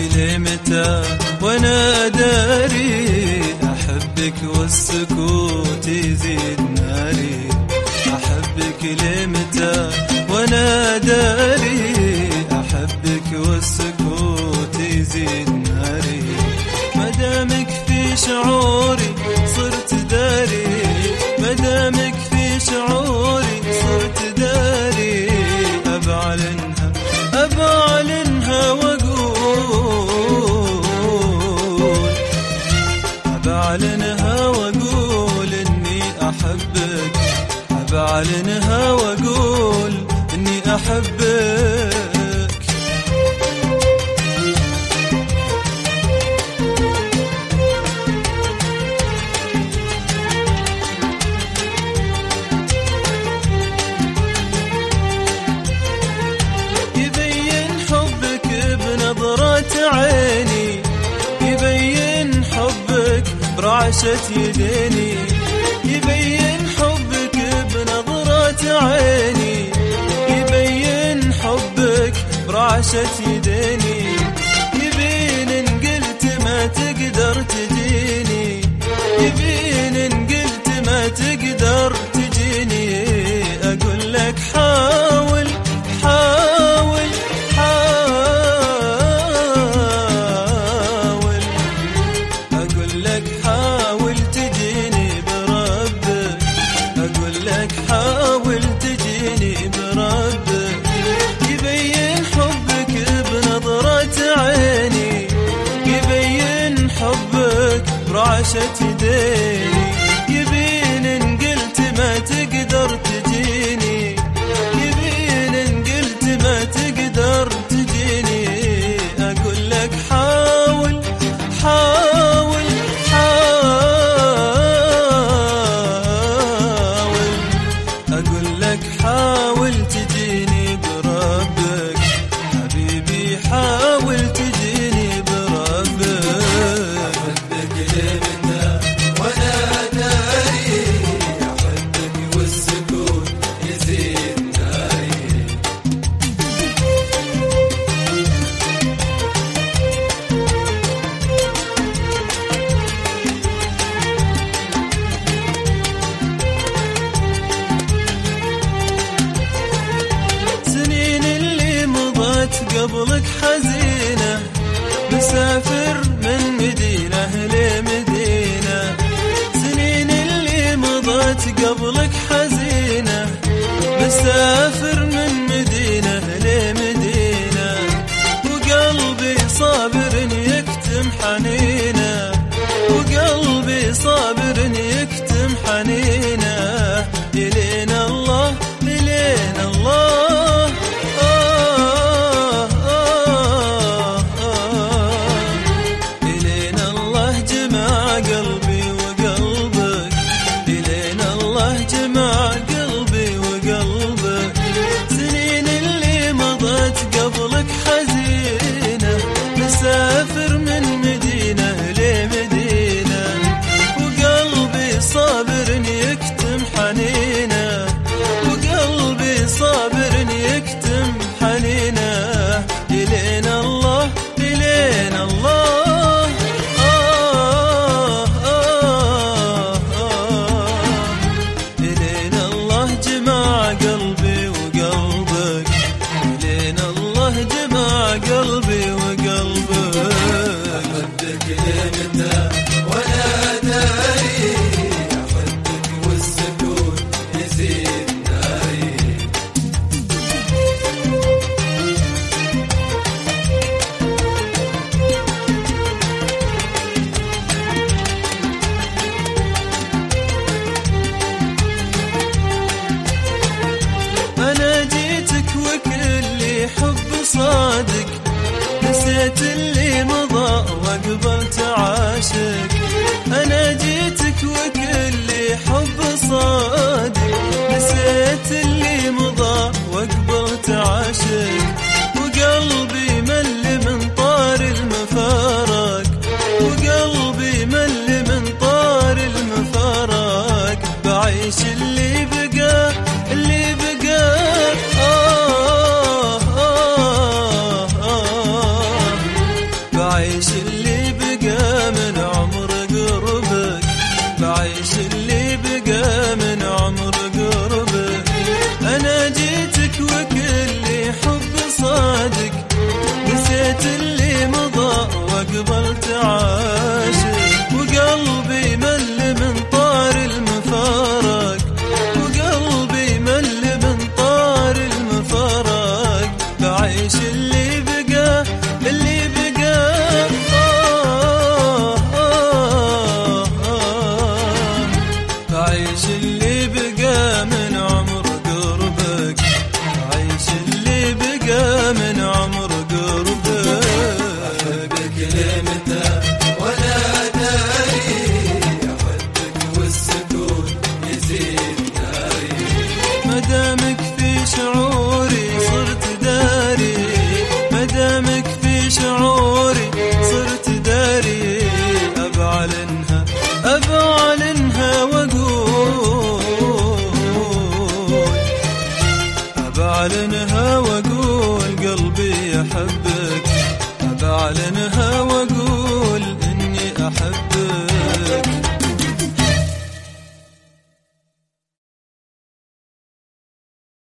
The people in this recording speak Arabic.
لمتى وانا داري احبك والسكوت يزيد ناري. احبك لمتى وانا داري احبك والسكوت يزيد ناري. مدامك في شعوري صرت داري، مدامك في شعوري صرت داري. أبعلنها أبعلنها وأقول، أبعلنها وأقول إني أحبك، أبعلنها وأقول إني أحبك. عيني يبين حبك برعشة يديني، يبين حبك بنظرة عيني، يبين حبك برعشة يديني. يبين إن قلت ما تقدر تجيني، يبين إن قلت ما تقدر تجيني. أقول لك حاول حاول حاول تجيني بربك. يبين حبك بنظرة عيني، يبين حبك برعشة يديني. يبين إن قلت ما تقدر تجيني، يبين إن قلت ما تقدر تجيني. أقول لك حاول حاول حاول تجيني بربك. حبيبي حاول تجيني بربك. أحبك لمتى وأنا داري أحبك والسكوت يزيد ناري. قبلك حزينة مسافر من مدينة لمدينة. سنين اللي مضت قبلك حزينة مسافر من مدينة لمدينة. وقلبي صابر يكتم حنينه، وقلبي صابر يكتم حنينه. إلين الله إلين الله قلبي وقلبك. إلين الله جمع قلبي وقلبك. سنين اللي مضت قبلك حزينة مسافر من مدينة لمدينة. وقلبي صابر يكتم حنينه، وقلبي صابر يكتم حنينه. إلين الله إلين الله قلبي وقلبك. إلين الله جمع قلبي وقلبك. أحبك لمتى وأنا داري أحبك والسكوت يزيد ناري. أنا جيتك وكل حب صادق، نسيت اللي مضى وقبلت عاشق. أنا جيتك وكل حب صادق، نسيت اللي مضى وقبلت عاشق. وقلبي مل من طار المفارق، وقلبي مل من طار المفارق. بعيش اللي بقى اللي بقى عاشق، وقلبي مل من طار المفارق، وقلبي مل من طار المفارق. بعيش اللي بقى اللي بقى بعيش اللي بقى من عمر قربك، بعيش اللي بقى من عمر قربك. أحبك لمتى ولا داري، أحبك والسكون يزيد ناري. مدامك في شعوري صرت داري، مدامك في شعوري صرت داري. أبعلنها أبعلنها وأقول، أبعلنها وأقول قلبي يحبك، أبعلنها